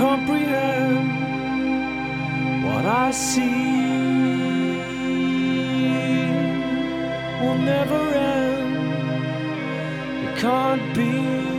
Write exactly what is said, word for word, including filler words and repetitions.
comprehend what I see will never end. It can't be.